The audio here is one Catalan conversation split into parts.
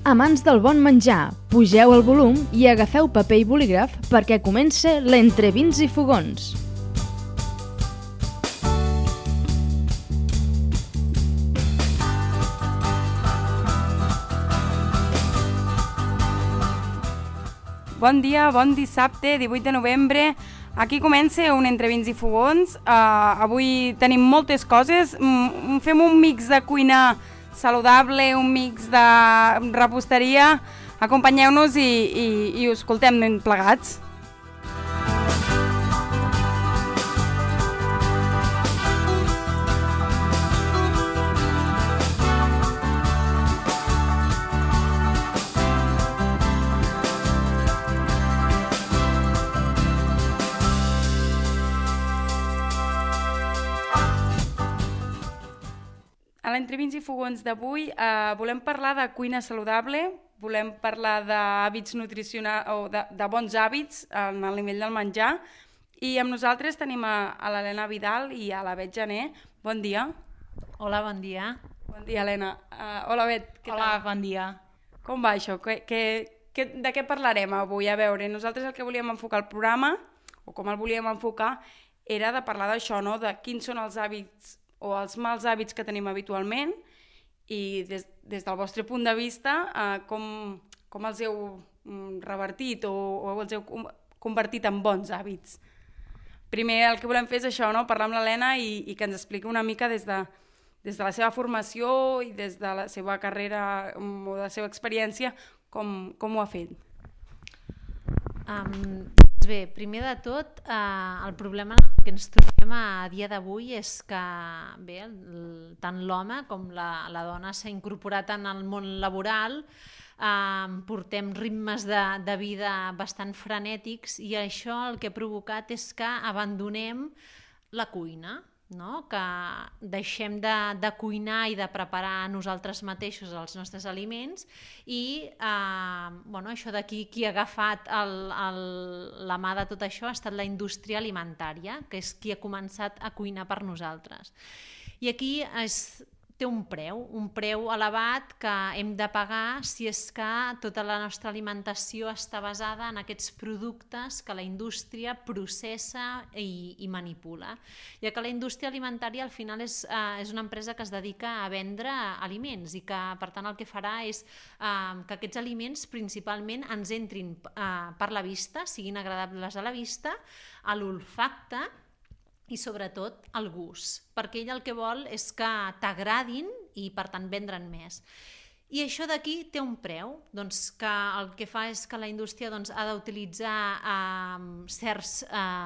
Amants del bon menjar, pugeu el volum i agafeu paper i bolígraf perquè comença l'Entre Vins i Fogons. Bon dia, bon dissabte, 18 de novembre. Aquí comença un Entre Vins i Fogons. Avui tenim moltes coses. Fem un mix de cuina saludable, un mix de reposteria. Acompanyeu-nos i ho escoltem plegats. A l'Entre Vins i Fogons d'avui volem parlar de cuina saludable, volem parlar d'hàbits nutricionals o de bons hàbits en el nivell del menjar, i amb nosaltres tenim a l'Helena Vidal i a la Bet Jané. Bon dia. Hola, bon dia. Bon dia, Helena. Hola, Bet. Hola, bon dia. Com va això? De què parlarem avui? A veure, nosaltres el que volíem enfocar el programa, o com el volíem enfocar, era de parlar d'això, no? De quins són els hàbits o els mals hàbits que tenim habitualment i des del vostre punt de vista com els heu revertit o els heu convertit en bons hàbits. Primer el que volem fer és això, no? Parlar amb l'Helena i que ens expliqui una mica des de la seva formació i des de la seva carrera o de la seva experiència com ho ha fet. Bé, primer de tot, el problema en el que ens trobem a dia d'avui és que bé, tant l'home com la dona s'ha incorporat en el món laboral, portem ritmes de vida bastant frenètics i això el que ha provocat és que abandonem la cuina, no? Que deixem de cuinar i de preparar nosaltres mateixos els nostres aliments i això d'aquí qui ha agafat la mà de tot això ha estat la indústria alimentària, que és qui ha començat a cuinar per nosaltres. I aquí té un preu elevat que hem de pagar si és que tota la nostra alimentació està basada en aquests productes que la indústria processa i manipula. Ja que la indústria alimentària al final és una empresa que es dedica a vendre aliments i que per tant el que farà és que aquests aliments principalment ens entrin per la vista, siguin agradables a la vista, a l'olfacte i sobretot el gust, perquè ell el que vol és que t'agradin i per tant vendre'n més. I això d'aquí té un preu, doncs que el que fa és que la indústria ha d'utilitzar certs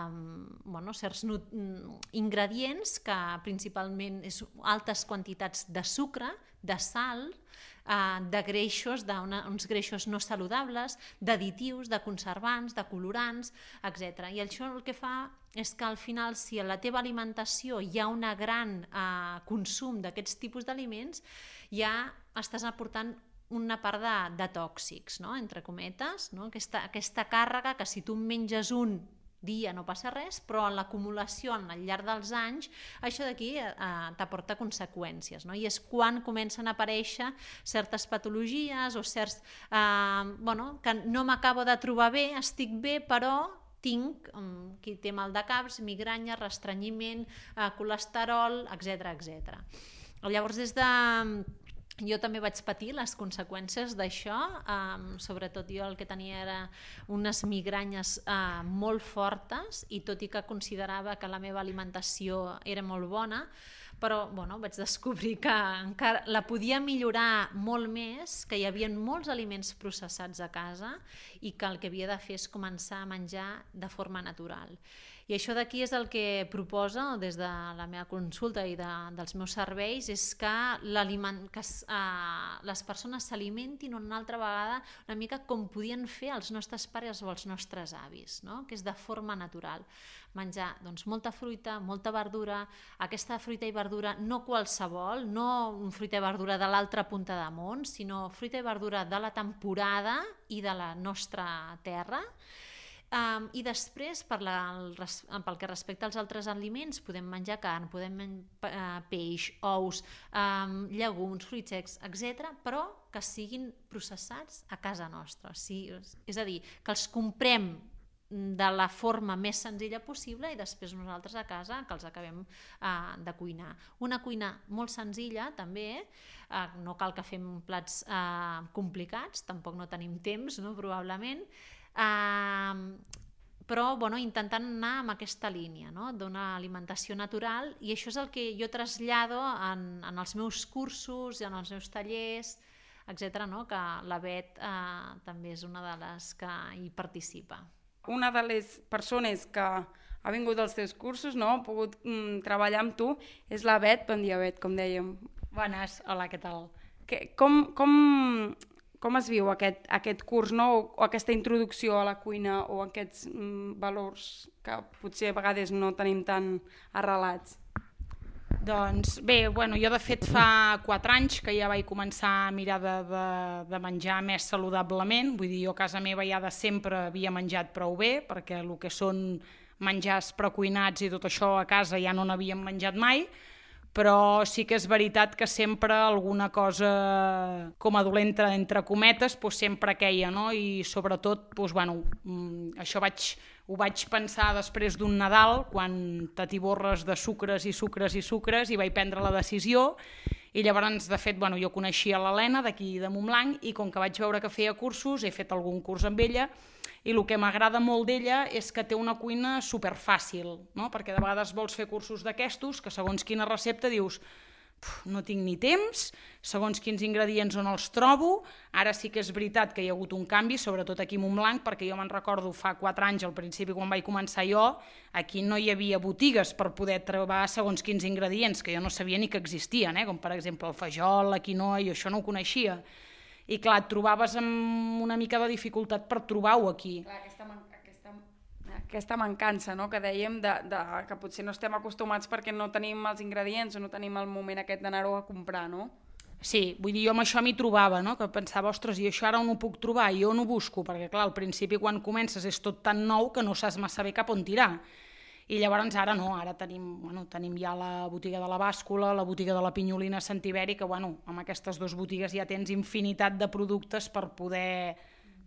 ingredients, que principalment és altes quantitats de sucre, de sal, de greixos, d'uns greixos no saludables, d'additius, de conservants, de colorants, etc. I això el que fa és que al final, si a la teva alimentació hi ha un gran consum d'aquests tipus d'aliments, ja estàs aportant una part de tòxics, no? Entre cometes, no? Aquesta càrrega que si tu menges un dia no passa res, però en l'acumulació al llarg dels anys això d'aquí t'aporta conseqüències, no? I és quan comencen a aparèixer certes patologies o certs que no m'acabo de trobar bé, estic bé però tinc qui té mal de caps, migranya, restrenyiment, colesterol, etc. Llavors jo també vaig patir les conseqüències d'això, sobretot jo el que tenia era unes migranyes molt fortes i tot i que considerava que la meva alimentació era molt bona, però vaig descobrir que encara la podia millorar molt més, que hi havia molts aliments processats a casa i que el que havia de fer és començar a menjar de forma natural. I això d'aquí és el que proposa des de la meva consulta i dels meus serveis, és que les persones s'alimentin una altra vegada una mica com podien fer els nostres pares o els nostres avis, no? Que és de forma natural. Menjar molta fruita, molta verdura, aquesta fruita i verdura no qualsevol, no fruita i verdura de l'altra punta de món, sinó fruita i verdura de la temporada i de la nostra terra, I després, pel que respecta als altres aliments, podem menjar carn, podem menjar peix, ous, llegums, fruits secs, etc., però que siguin processats a casa nostra. És a dir, que els comprem de la forma més senzilla possible i després nosaltres a casa que els acabem de cuinar. Una cuina molt senzilla també, no cal que fem plats complicats, tampoc no tenim temps, no, probablement, però intentant anar amb aquesta línia, no, d'una alimentació natural, i això és el que jo trasllado en els meus cursos i en els meus tallers, etc., no, que la Bet també és una de les que hi participa. Una de les persones que ha vingut als teus cursos, no, ha pogut treballar amb tu, és la Bet. Bon dia, Bet, com dèiem. Bones, hola, què tal? Com es viu aquest curs, no? O aquesta introducció a la cuina, o aquests valors que potser a vegades no tenim tan arrelats? Doncs bé, jo de fet fa 4 anys que ja vaig començar a mirar de menjar més saludablement, vull dir, jo a casa meva ja de sempre havia menjat prou bé, perquè el que són menjars precuinats i tot això a casa ja no n'havíem menjat mai, però sí que és veritat que sempre alguna cosa com a dolenta, entre cometes, sempre queia, no? I sobretot, això ho vaig pensar després d'un Nadal, quan t'atiborres de sucres i sucres i sucres, i vaig prendre la decisió, i llavors, de fet, jo coneixia l'Helena d'aquí de Montblanc, i com que vaig veure que feia cursos, he fet algun curs amb ella, i el que m'agrada molt d'ella és que té una cuina superfàcil, no? Perquè de vegades vols fer cursos d'aquestos, que segons quina recepta dius no tinc ni temps, segons quins ingredients on els trobo. Ara sí que és veritat que hi ha hagut un canvi, sobretot aquí a Montblanc, perquè jo me'n recordo fa 4 anys, al principi quan vaig començar jo, aquí no hi havia botigues per poder trobar segons quins ingredients, que jo no sabia ni que existien, com per exemple el fajol, la quinoa, i això no ho coneixia. I clar, et trobaves amb una mica de dificultat per trobar-ho aquí. Clar, aquesta mancança, no?, que dèiem que potser no estem acostumats perquè no tenim els ingredients o no tenim el moment aquest d'anar-ho a comprar, no? Sí, vull dir, jo amb això m'hi trobava, no?, que pensava, ostres, i això ara on ho puc trobar? I on ho busco? Perquè clar, al principi quan comences és tot tan nou que no saps massa bé cap on tirar. I llavors ara no, ara tenim ja la botiga de la Bàscula, la botiga de la Pinyolina Sant Iberi, que amb aquestes 2 botigues ja tens infinitat de productes per poder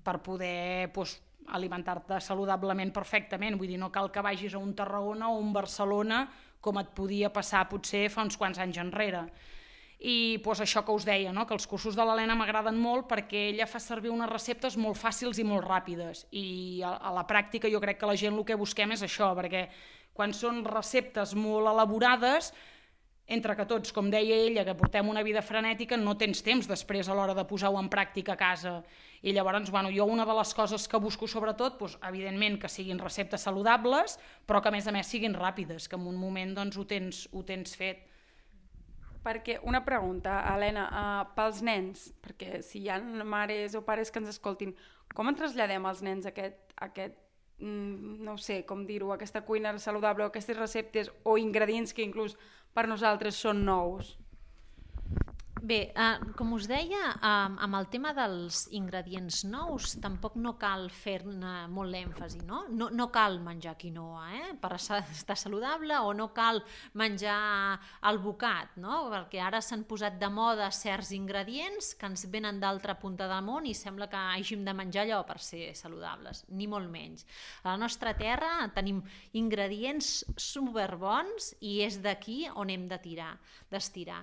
alimentar-te saludablement perfectament. Vull dir, no cal que vagis a un Tarragona o un Barcelona com et podia passar potser fa uns quants anys enrere. I això que us deia, no? Que els cursos de l'Helena m'agraden molt perquè ella fa servir unes receptes molt fàcils i molt ràpides, i a la pràctica jo crec que la gent el que busquem és això, perquè quan són receptes molt elaborades, entre que tots, com deia ella, que portem una vida frenètica, no tens temps després a l'hora de posar-ho en pràctica a casa. I llavors, jo una de les coses que busco sobretot, evidentment que siguin receptes saludables, però que a més siguin ràpides, que en un moment ho tens fet. Perquè una pregunta, Helena, pels nens, perquè si hi ha mares o pares que ens escoltin, com en traslladem als nens aquest no sé com dir-ho, aquesta cuina saludable o aquestes receptes o ingredients que inclús per nosaltres són nous? Bé, com us deia, amb el tema dels ingredients nous tampoc no cal fer-ne molt èmfasi, no? No cal menjar quinoa per estar saludable, o no cal menjar alvocat, no? Perquè ara s'han posat de moda certs ingredients que ens venen d'altra punta del món i sembla que hàgim de menjar allò per ser saludables, ni molt menys. A la nostra terra tenim ingredients superbons i és d'aquí on hem d'estirar.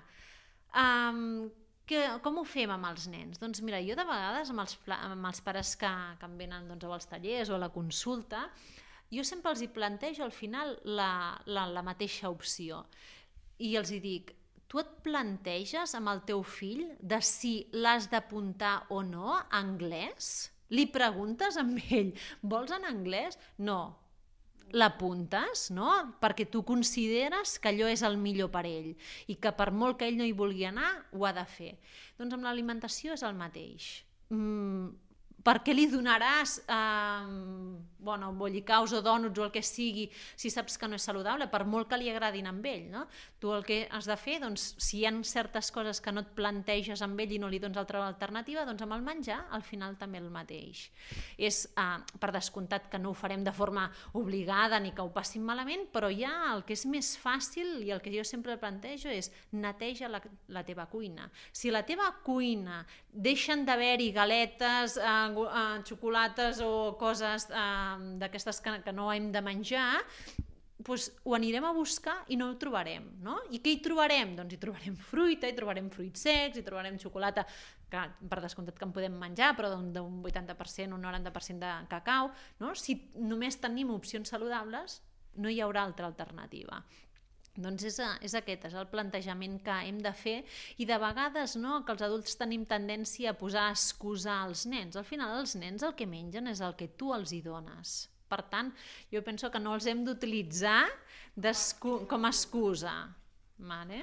Com ho fem amb els nens? Doncs mira, jo de vegades amb els pares que em venen als tallers o a la consulta, jo sempre els hi plantejo al final la mateixa opció i els hi dic: tu et planteges amb el teu fill de si l'has d'apuntar o no a anglès? Li preguntes amb ell, vols anar a anglès? No. L'apuntes, no? Perquè tu consideres que allò és el millor per ell i que per molt que ell no hi vulgui anar, ho ha de fer. Doncs amb l'alimentació és el mateix. per què li donaràs bollicaus o dònuts o el que sigui si saps que no és saludable, per molt que li agradin amb ell, no? Tu el que has de fer, doncs, si hi ha certes coses que no et planteges amb ell i no li dones altra alternativa, doncs amb el menjar al final també el mateix. És per descomptat que no ho farem de forma obligada ni que ho passin malament, però ja el que és més fàcil i el que jo sempre plantejo és neteja la teva cuina. Si la teva cuina deixen d'haver-hi galetes, xocolates o coses d'aquestes que no hem de menjar, doncs ho anirem a buscar i no ho trobarem, no? I què hi trobarem? Doncs hi trobarem fruita, hi trobarem fruits secs, hi trobarem xocolata, que per descomptat que en podem menjar, però d'un 80%, un 90% de cacau, no? Si només tenim opcions saludables, no hi haurà altra alternativa. Doncs és aquest, és el plantejament que hem de fer i de vegades que els adults tenim tendència a posar a excusar els nens. Al final els nens el que mengen és el que tu els hi dones. Per tant, jo penso que no els hem d'utilitzar com a excusa. Vale?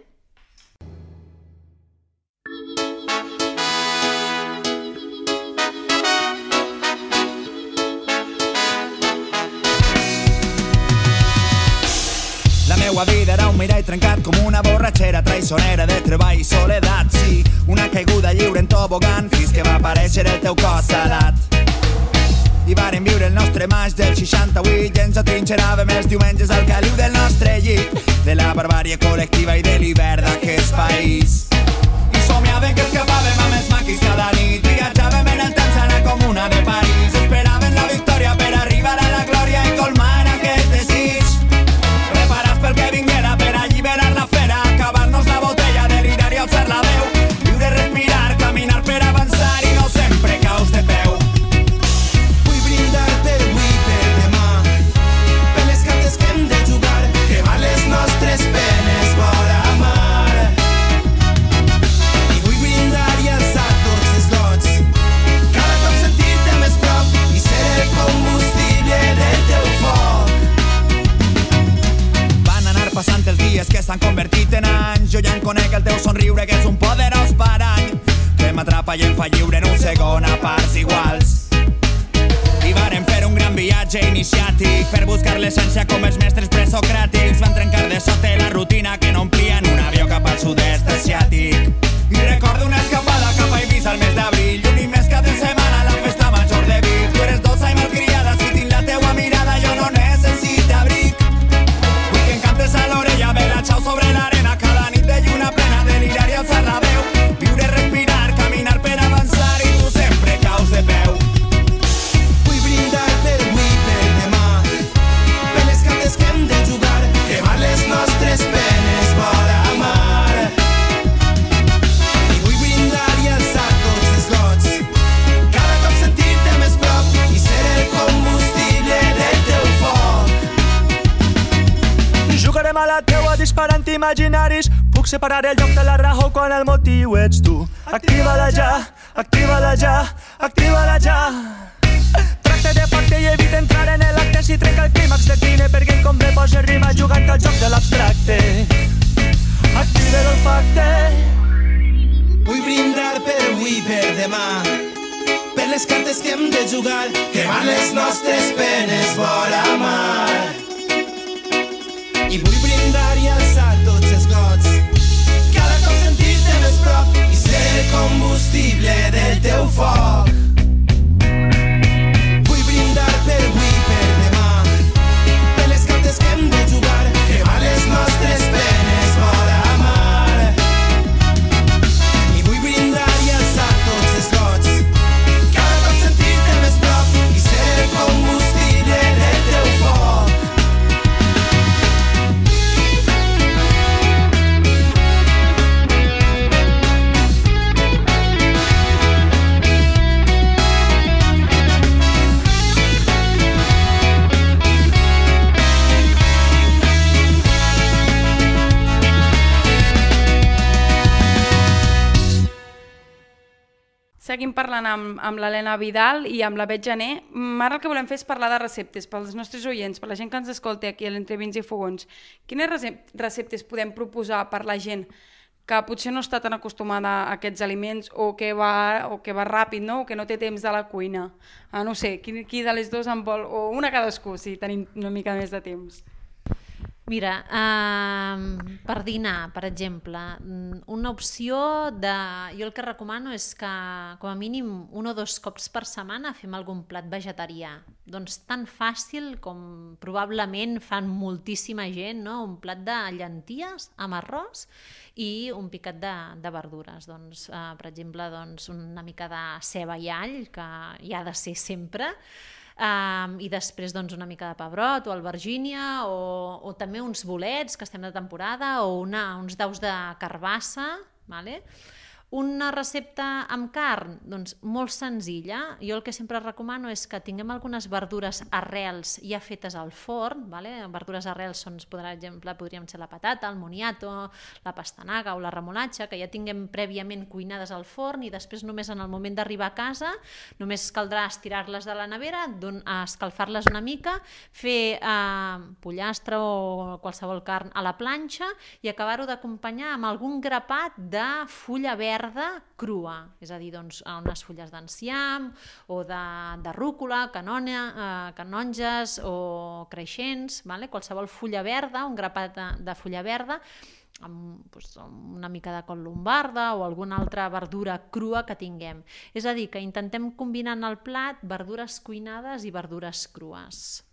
La meua vida era un mirall trencat com una borratxera traïsonera de treball i soledat. Sí, una caiguda lliure en tobogan fins que va aparèixer el teu cos salat. I vàrem viure el nostre maig del 68 i ens atrinxeràvem els diumenges al caliu del nostre llit, de la barbàrie col·lectiva i de l'hivern d'aquest país. I somiàvem que escapàvem amb els maquis cada nit, viatjàvem en el temps a la comuna de París, esperàvem la victòria per arribar a la glòria i colmar aquest desig. Preparats pel que vinguera per alliberar la fera, acabar-nos la botella, delirar i alçar la veu, viure, respirar, caminar per avançar i no sempre caus de peu. Vull brindar per avui, per demà, per les cartes que hem de jugar, que van les nostres penes vora mar. I vull brindar i alçar tots els gots, cada cop sentir-te més prop i ser el combustible del teu foc. Passant els dies que s'han convertit en anys, jo ja en conec el teu somriure que és un poderós parany que m'atrapa i em fa lliure en un segon a parts iguals. I vàrem fer un gran viatge iniciàtic per buscar l'essència com els mestres presocràtics. Van trencar de sota la rutina que no omplien un avió cap al sud-est asiàtic. I recordo una escapada cap a Eivissa al mes d'abril i un mes cada setmana a la festa major de Vic. Tu eres dolça i malcriada, si tinc la teua mirada jo no necessito abric. A l'orella, ve la xau sobre l'arena, cada nit de lluna plena, delirar i alçar la veu, viure, respirar, caminar per avançar i tu sempre caus de peu. Vull brindar per avui, per demà, per les cartes que hem de jugar, que van les nostres penes vora mar. I vull brindar i alçar tots els gots, cada cop sentir-te més prop i ser el combustible del teu foc. Jugarem a la teua disparant imaginaris, puc separar el lloc de la raó quan el motiu ets tu. Activa-la ja, activa-la ja, activa-la ja. Tracta de pacte i evita entrar en l'acte, si trenca el clímax decline perquè com bé posa rima jugant al joc de l'abstracte. Activa l'olfacte. Vull brindar per avui, per demà, per les cartes que hem de jugar, que van les nostres penes vora mar. I vull brindar i alçar tots els gots, cada cop sentir-te més prop i ser el combustible del teu foc. Vull brindar per avui, per demà, per les cartes que hem de jugar, que van les nostres penes vora mar. I vull brindar i alçar tots els gots, cada cop sentir-te més prop i ser el combustible del teu foc. Seguim parlant amb l'Helena Vidal i amb la Bet Gené. Ara el que volem fer és parlar de receptes pels nostres oients, per la gent que ens escolta aquí a l'Entre Vins i Fogons. Quines receptes podem proposar per la gent que potser no està tan acostumada a aquests aliments o que va ràpid, no? O que no té temps de la cuina. No sé, qui de les dues en vol, o una cadascú, si tenim una mica més de temps. Mira, per dinar, per exemple, una opció jo el que recomano és que com a mínim 1 o 2 cops per setmana fem algun plat vegetarià. Doncs tan fàcil com probablement fan moltíssima gent, no? Un plat de llenties amb arròs i un picat de verdures. Doncs, per exemple, una mica de ceba i all, que hi ha de ser sempre, i després una mica de pebrot o albergínia o també uns bolets que estem de temporada o uns daus de carbassa, vale? Una recepta amb carn? Doncs molt senzilla. Jo el que sempre recomano és que tinguem algunes verdures arrels ja fetes al forn, vale? Verdures arrels per exemple, podrien ser la patata, el moniato, la pastanaga o la remolatxa, que ja tinguem prèviament cuinades al forn i després només en el moment d'arribar a casa només caldrà estirar-les de la nevera, escalfar-les una mica, fer pollastre o qualsevol carn a la planxa i acabar-ho d'acompanyar amb algun grapat de fulla verda crua, és a dir, unes fulles d'enciam o de rúcula, canonges o creixents, qualsevol fulla verda, un grapat de fulla verda, amb una mica de col lombarda o alguna altra verdura crua que tinguem. És a dir, que intentem combinar en el plat verdures cuinades i verdures crues.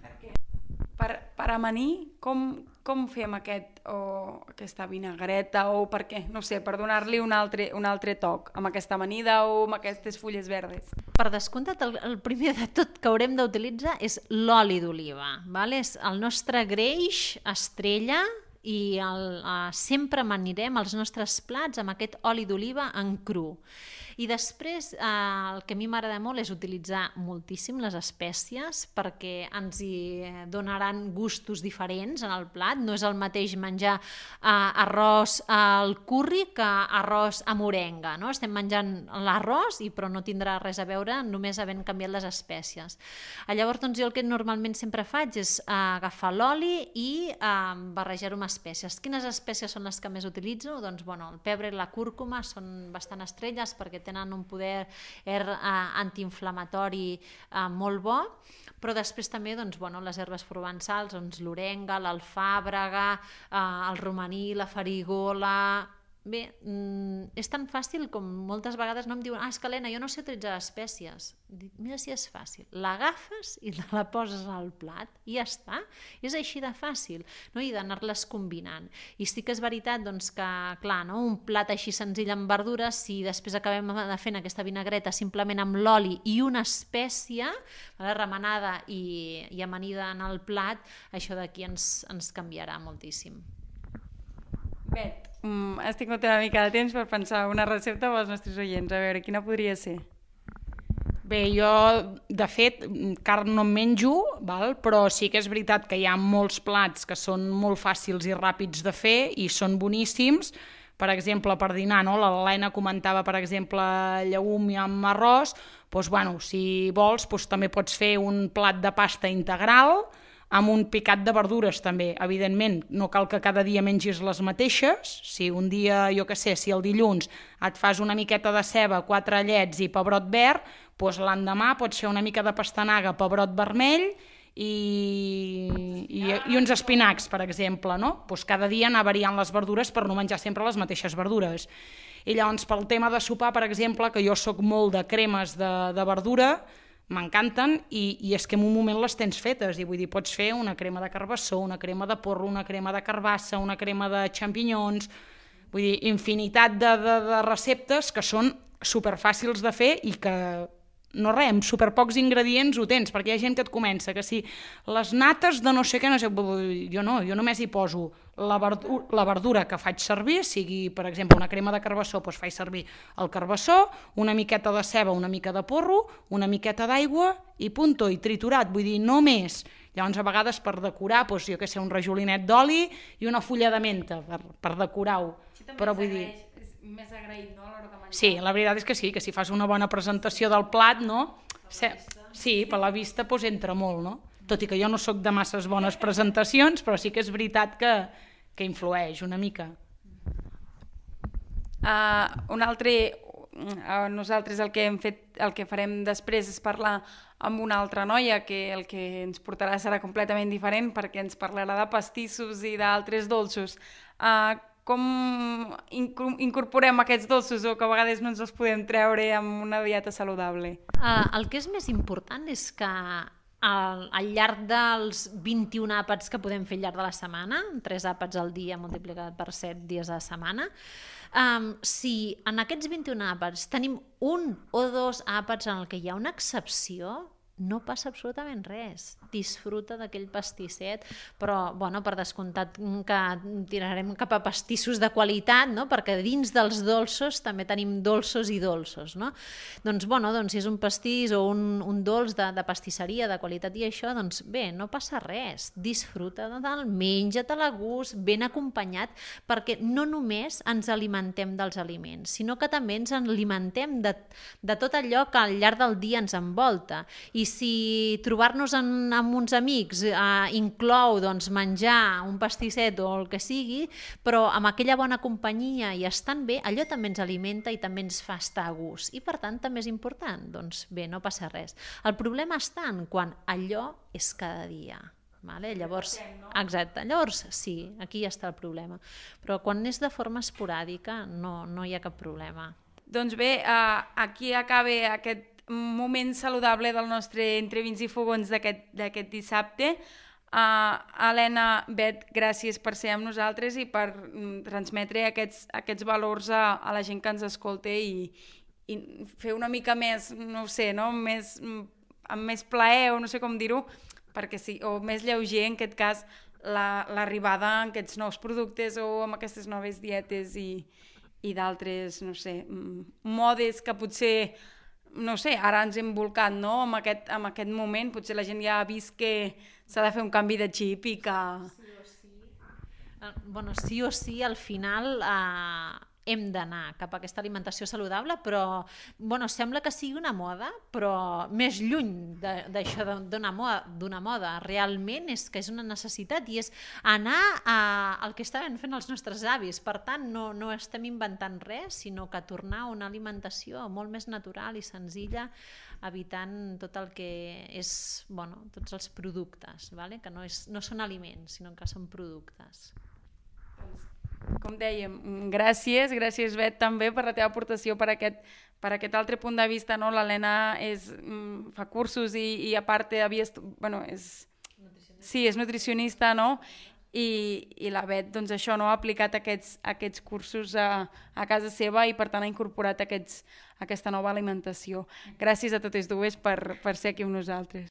Per amanir, com fem aquesta vinagreta o per què? No sé, per donar-li un altre toc amb aquesta amanida o amb aquestes fulles verdes. Per descomptat, el primer de tot que haurem d'utilitzar és l'oli d'oliva. És el nostre greix estrella i sempre amanirem els nostres plats amb aquest oli d'oliva en cru. I després el que a mi m'agrada molt és utilitzar moltíssim les espècies perquè ens hi donaran gustos diferents en el plat. No és el mateix menjar arròs al curri que arròs amb orenga, no? Estem menjant l'arròs però no tindrà res a veure només havent canviat les espècies. Llavors jo el que normalment sempre faig és agafar l'oli i barrejar-ho amb espècies. Quines espècies són les que més utilitzo? Doncs el pebre i la cúrcuma són bastant estrelles perquè tenen un poder antiinflamatori molt bo, però després també les herbes provençals, l'orenga, l'alfàbrega, el romaní, la farigola. Bé, és tan fàcil com moltes vegades no em diuen és que Helena, jo no sé utilitzar espècies. Dic, mira si és fàcil, l'agafes i la poses al plat i ja està, és així de fàcil, no? I d'anar-les combinant. I sí que és veritat que, clar, un plat així senzill amb verdures, si després acabem fent aquesta vinagreta simplement amb l'oli i una espècia remenada i amanida en el plat, això d'aquí ens canviarà moltíssim. Bet, has tingut una mica de temps per pensar una recepta per als nostres oients. A veure, quina podria ser? Bé, jo, de fet, carn no en menjo, però sí que és veritat que hi ha molts plats que són molt fàcils i ràpids de fer i són boníssims. Per exemple, per dinar, l'Helena comentava, per exemple, llegum amb arròs, si vols també pots fer un plat de pasta integral, amb un picat de verdures també, evidentment, no cal que cada dia mengis les mateixes, si un dia, si el dilluns et fas una miqueta de ceba, 4 allets i pebrot verd, l'endemà pots fer una mica de pastanaga, pebrot vermell i uns espinacs, per exemple, no? Cada dia anar variant les verdures per no menjar sempre les mateixes verdures. I llavors, pel tema de sopar, per exemple, que jo soc molt de cremes de verdura, m'encanten i és que en un moment les tens fetes i vull dir, pots fer una crema de carbassó, una crema de porro, una crema de carbassa, una crema de xampinyons, vull dir, infinitat de receptes que són superfàcils de fer i que no res, amb superpocs ingredients ho tens, perquè hi ha gent que et comença que si les nates de no sé què, jo només hi poso la verdura que faig servir, sigui per exemple una crema de carbassó, faig servir el carbassó, una miqueta de ceba, una mica de porro, una miqueta d'aigua i punto, i triturat, vull dir, no més. Llavors a vegades per decorar, un rajolinet d'oli i una fulla de menta per decorar-ho. Però vull dir... més agraït, no, a l'hora de menjar. Sí, la veritat és que sí, que si fas una bona presentació del plat, no? Sí, per la vista entra molt, no? Tot i que jo no sóc de masses bones presentacions, però sí que és veritat que influeix una mica. Nosaltres el que farem després és parlar amb una altra noia que el que ens portarà serà completament diferent perquè ens parlarà de pastissos i d'altres dolços. Com incorporem aquests dolços o que a vegades no ens els podem treure amb una dieta saludable? El que és més important és que al llarg dels 21 àpats que podem fer al llarg de la setmana, 3 àpats al dia multiplicat per 7 dies a la setmana, si en aquests 21 àpats tenim un o 2 àpats en el que hi ha una excepció, no passa absolutament res. Disfruta d'aquell pastisset, però per descomptat que tirarem cap a pastissos de qualitat, no? Perquè dins dels dolços també tenim dolços i dolços. No? Doncs si és un pastís o un dolç de pastisseria de qualitat i això, doncs bé, no passa res. Disfruta del menja-te'l a gust, ben acompanyat, perquè no només ens alimentem dels aliments, sinó que també ens alimentem de tot allò que al llarg del dia ens envolta. I si trobar-nos amb uns amics inclou menjar un pastisset o el que sigui, però amb aquella bona companyia i estant bé, allò també ens alimenta i també ens fa estar a gust. I per tant també és important. Doncs bé, no passa res. El problema està en quan allò és cada dia. Vale? Llavors sí, aquí està el problema. Però quan és de forma esporàdica no hi ha cap problema. Doncs bé, aquí acaba aquest moment saludable del nostre Entre Vins i Fogons d'aquest dissabte. Helena, Bet, gràcies per ser amb nosaltres i per transmetre aquests valors a la gent que ens escolta i fer una mica més, no ho sé, amb més plaer o no sé com dir-ho, perquè sí, o més lleuger en aquest cas l'arribada a aquests nous productes o amb aquestes noves dietes i d'altres, no sé, modes que potser no sé, ara ens hem volcat en aquest moment, potser la gent ja ha vist que s'ha de fer un canvi de xip i que... Sí o sí, al final hem d'anar cap a aquesta alimentació saludable, però sembla que sigui una moda, però més lluny d'això d'una moda. Realment és que és una necessitat i és anar al que estaven fent els nostres avis. Per tant, no estem inventant res, sinó que tornar a una alimentació molt més natural i senzilla, evitant tot el que és, tots els productes, que no són aliments, sinó que són productes. Com dèiem, gràcies Bet també per la teva aportació per aquest altre punt de vista. L'Helena fa cursos i a part és nutricionista, no? I la Bet ha aplicat aquests cursos a casa seva i per tant ha incorporat aquesta nova alimentació. Gràcies a totes dues per ser aquí amb nosaltres.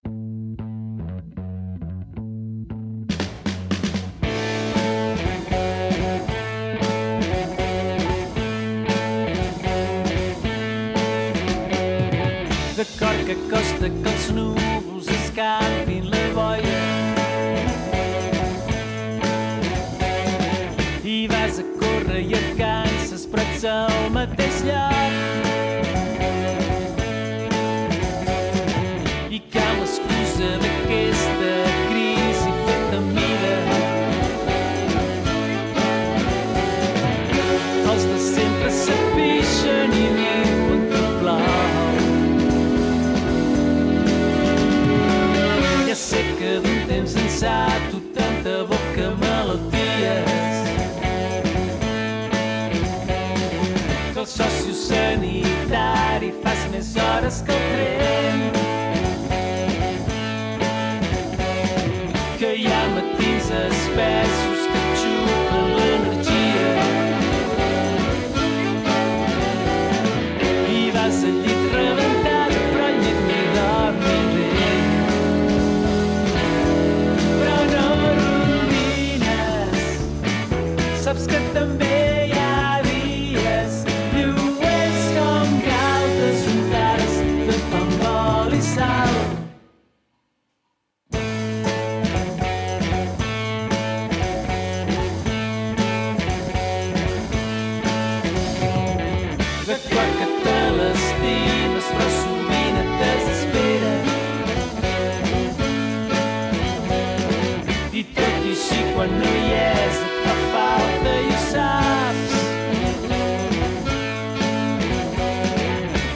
D'acord que costa que els núvols escampin la boira i vas a córrer i et canses però ets al mateix lloc i cal l'excusa d'aquesta crisi feta mida els de sempre s'apixen i diuen que plou.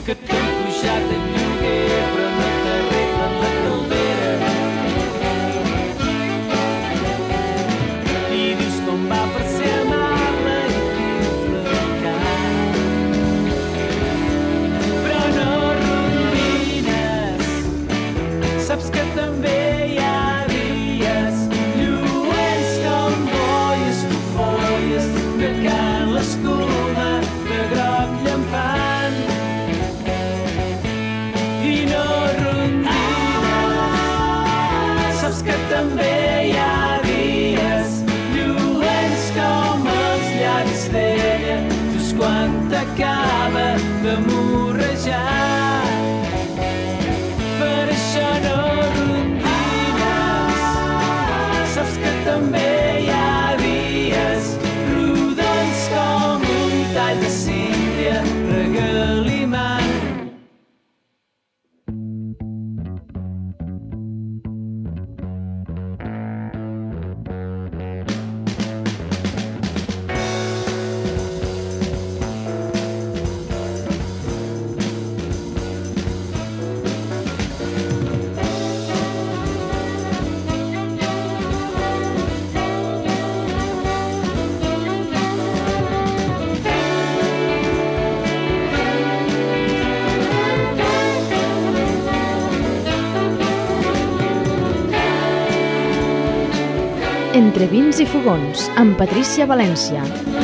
que t'han pujat el lloguer però no t'arreglen la caldera. I dius com va per ser amable i flacar. Però no rondines, saps que també hi ha dies lluents com boies, tu folles que can l'escuma de groc llampant. I no rondines, saps que també hi ha dies lluents com els llavis d'ella just quan t'acaba de morrejar. Per això no rondines, saps que també hi ha dies rodons com un tall de síndria regalimant. Entre vins i fogons, amb Patrícia València.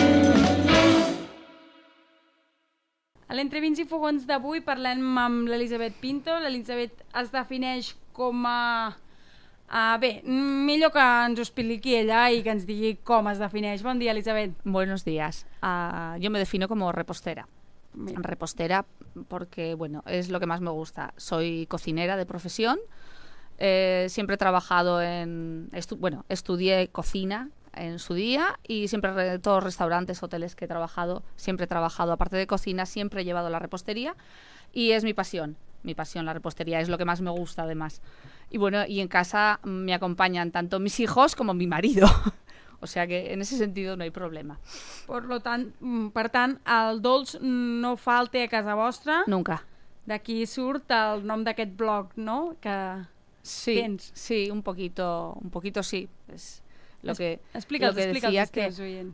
A l'Entre vins i fogons d'avui parlem amb l'Elisabet Pinto. L'Elisabet es defineix com a... Bé, millor que ens ho expliqui ella i que ens digui com es defineix. Bon dia, Elisabet. Buenos días. Yo me defino como repostera. Bien. Repostera porque, bueno, es lo que más me gusta. Soy cocinera de profesión. Siempre he trabajado estudié cocina en su día y siempre todos los restaurantes, hoteles que he trabajado, siempre he trabajado, aparte de cocina, siempre he llevado la repostería y es mi pasión, la repostería, es lo que más me gusta además. Y bueno, y en casa me acompañan tanto mis hijos como mi marido, o sea que en ese sentido no hay problema. Per tant, el dolç no falta a casa vostra. Nunca. D'aquí surt el nom d'aquest blog, no? Sí, tens. sí, un poquito sí. Es lo que Explica'ls decía que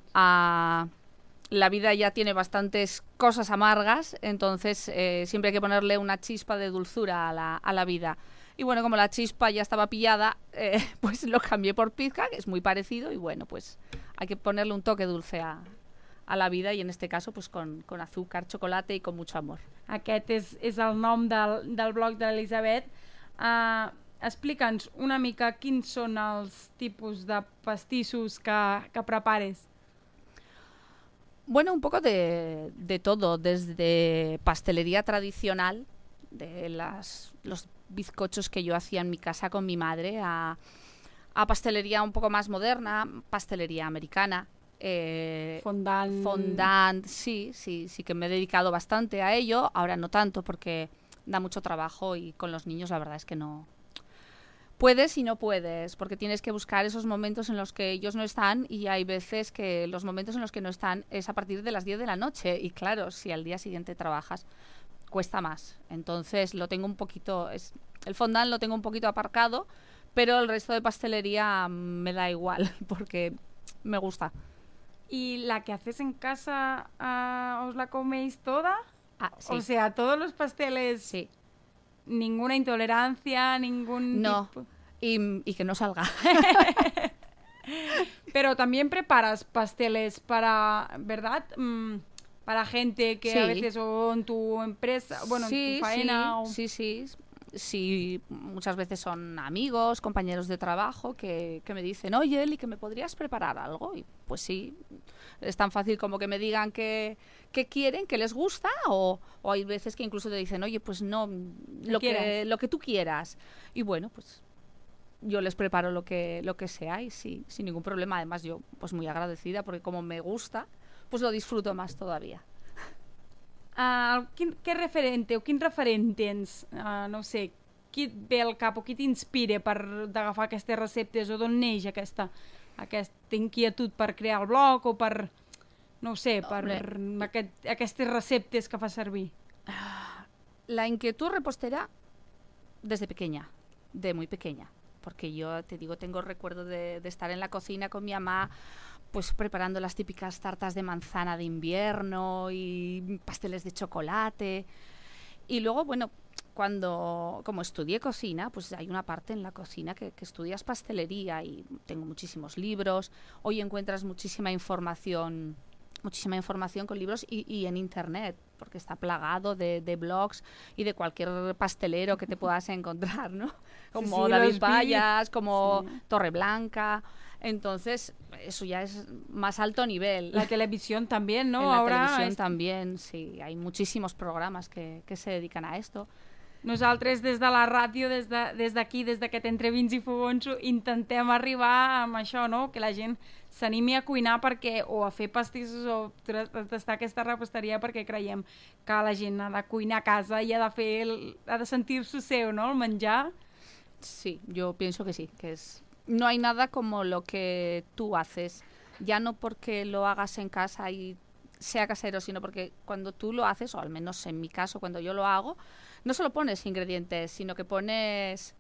la vida ya tiene bastantes cosas amargas, entonces siempre hay que ponerle una chispa de dulzura a la vida. Y bueno, como la chispa ya estaba pillada, pues lo cambié por pizca, que es muy parecido, y bueno, pues hay que ponerle un toque dulce a la vida, y en este caso pues con azúcar, chocolate y con mucho amor. Aquest és el nom del blog de l'Elisabet. Explica'ns una mica quins són els tipus de pastissos que prepares. Bueno, un poco de todo, desde pastelería tradicional, de los bizcochos que yo hacía en mi casa con mi madre, a pastelería un poco más moderna, pastelería americana, fondant, sí que me he dedicado bastante a ello, ahora no tanto porque da mucho trabajo y con los niños la verdad es que no. Puedes y no puedes, porque tienes que buscar esos momentos en los que ellos no están, y hay veces que los momentos en los que no están es a partir de las 10 de la noche, y claro, si al día siguiente trabajas, cuesta más. Entonces lo tengo un poquito, el fondant lo tengo un poquito aparcado, pero el resto de pastelería me da igual, porque me gusta. ¿Y la que haces en casa os la coméis toda? Sí. O sea, todos los pasteles... Sí. Ninguna intolerancia, ningún tipo... Y que no salga. Pero también preparas pasteles para, ¿verdad? Para gente que a veces o en tu empresa, bueno, en tu faena... Sí, muchas veces son amigos, compañeros de trabajo que me dicen, oye, Eli, ¿que me podrías preparar algo? Y pues sí, es tan fácil como que me digan que quieren, que les gusta, o hay veces que incluso te dicen, oye, pues no, lo que tú quieras. Y bueno, pues yo les preparo lo que sea y sí, sin ningún problema. Además yo pues muy agradecida porque como me gusta, pues lo disfruto más todavía. Quin referent tens? No sé, qui et ve al cap o qui t'inspira per d'agafar aquestes receptes, o d'on neix aquesta inquietud per crear el blog o per, no sé, per aquestes receptes que fa servir? La inquietud repostera desde pequeña, de muy pequeña, porque yo te digo, tengo recuerdo de estar en la cocina con mi mamá, pues preparando las típicas tartas de manzana de invierno y pasteles de chocolate. Y luego, bueno, como estudié cocina, pues hay una parte en la cocina que estudias pastelería y tengo muchísimos libros. Hoy encuentras muchísima información con libros y en internet, porque está plagado de blogs y de cualquier pastelero que te puedas encontrar, ¿no? Como Sí, David los vi. Payas, como Sí. Torreblanca. Entonces, eso ya es más alto nivel. La televisión también, ¿no? En la Ahora televisión también, sí. Hay muchísimos programas que se dedican a esto. Nosaltres des de la ràdio, des d'aquí, des d'aquest Entre Vins i Fogons, intentem arribar amb això, no? Que la gent s'animi a cuinar perquè, o a fer pastissos o tastar aquesta reposteria, perquè creiem que la gent ha de cuinar a casa i ha de sentir-se seu, no? El menjar. Sí, yo pienso que sí, no hay nada como lo que tú haces, ya no porque lo hagas en casa y sea casero, sino porque cuando tú lo haces, o al menos en mi caso, cuando yo lo hago, no solo pones ingredientes, sino que pones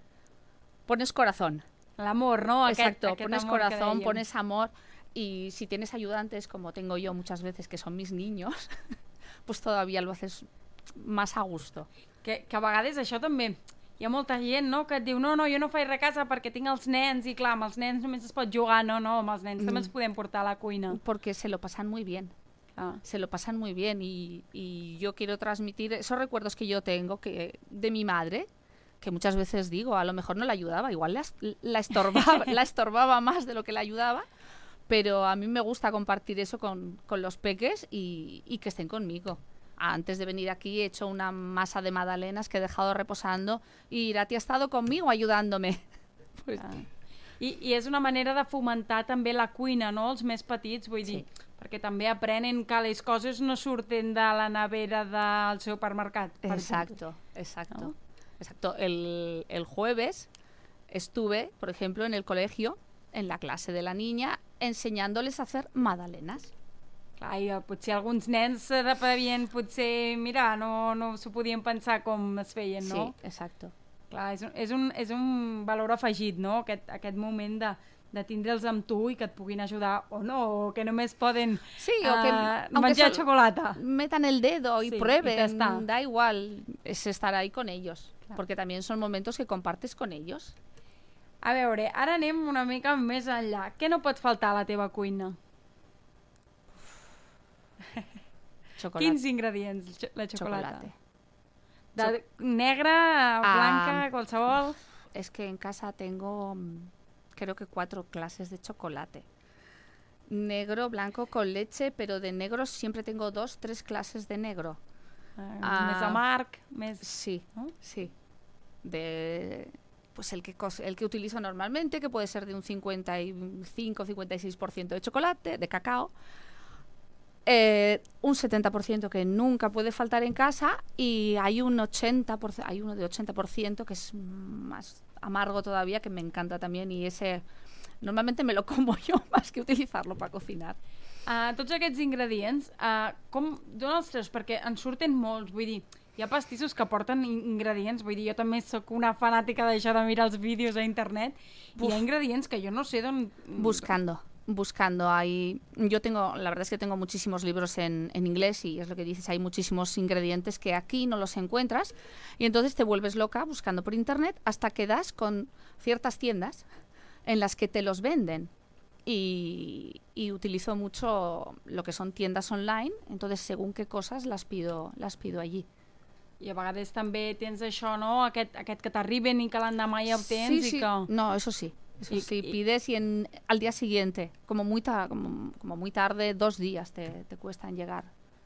corazón. L'amor, no? Exacto, aquest pones amor que corazón, dèiem. pones amor, y si tienes ayudantes, como tengo yo muchas veces, que son mis niños, pues todavía lo haces más a gusto. Que a vegades això també... Hi ha molta gent, no?, que et diu no, jo no faig res a casa perquè tinc els nens i clar, amb els nens només es pot jugar, no, amb els nens també els podem portar a la cuina. Porque se lo pasan muy bien. Se lo pasan muy bien y yo quiero transmitir esos recuerdos que yo tengo de mi madre, que muchas veces digo, a lo mejor no la ayudaba, igual la estorbaba más de lo que la ayudaba, pero a mí me gusta compartir eso con los peques y que estén conmigo. Antes de venir aquí he hecho una masa de magdalenas que he dejado reposando y Irati ha estado conmigo ayudándome. Pues, I és una manera de fomentar també la cuina, no?, els més petits, vull dir, perquè també aprenen que les coses no surten de la nevera del supermercat. Exacto. ¿No? Exacto. El jueves estuve, por ejemplo, en el colegio, en la clase de la niña, enseñándoles a hacer magdalenas. Clar, i potser alguns nens devien, potser, mira, no s'ho podien pensar com es feien, no? Sí, exacto. Clar, és un valor afegit, no?, aquest moment de tindre'ls amb tu i que et puguin ajudar o no, o que només poden menjar xocolata. Metan el dedo y prueben, y da igual, es estar ahí con ellos, porque también son momentos que compartes con ellos. A veure, ara anem una mica més enllà. Què no pot faltar a la teva cuina? Chocolate. Quins ingredients, la xocolata? Chocolate. Negra, blanca, qualsevol? Es que en casa tengo, creo que 4 clases de chocolate. Negro, blanco, con leche, pero de negro siempre tengo 2, 3 clases de negro. Més amarg, més... Sí, ¿no? Sí. Pues el que utilizo normalmente, que puede ser de un 55-56% de chocolate, de cacao. Un 70% que nunca puede faltar en casa y hay un 80%, hay uno de 80% que es más amargo todavía, que me encanta también, y ese normalmente me lo como yo más que utilizarlo para cocinar. Tots aquests ingredients, d'on els treus? Perquè en surten molts, vull dir, hi ha pastissos que porten ingredients, vull dir, jo també sóc una fanàtica d'això de mirar els vídeos a internet, i hi ha ingredients que jo no sé d'on... Buscando ahí, la verdad es que tengo muchísimos libros en inglés y es lo que dices, hay muchísimos ingredientes que aquí no los encuentras y entonces te vuelves loca buscando por internet hasta que das con ciertas tiendas en las que te los venden y utilizo mucho lo que son tiendas online, entonces según qué cosas las pido allí. I a vegades també tens això, no?, aquest que t'arriben i que l'endemà ja el tens sí. I que... No, eso sí. Eso sí, pides y al día siguiente, como muy tarde, 2 días te cuestan llegar.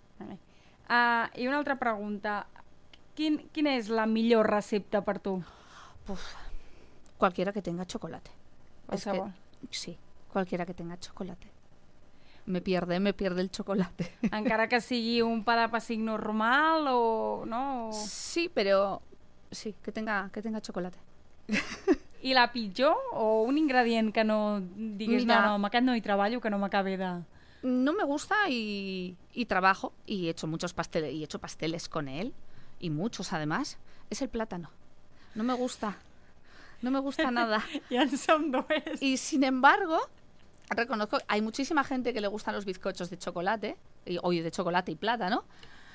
I una altra pregunta. Quina és la millor recepta per tu? Cualquiera que tenga chocolate. Qualsevol. Sí, cualquiera que tenga chocolate. Me pierde el chocolate. Encara que sigui un pa de pessic normal o... no? Sí, pero sí, que tenga chocolate. I la pitjor o un ingredient que no digues, Mira, no, amb aquest no hi treballo, que no m'acabe de... No me gusta y trabajo y he hecho muchos pasteles y he hecho pasteles con él y muchos además, es el plátano. No me gusta. No me gusta nada. Ja en som dos. Y sin embargo, reconozco que hay muchísima gente que le gustan los bizcochos de chocolate, de chocolate y plátano,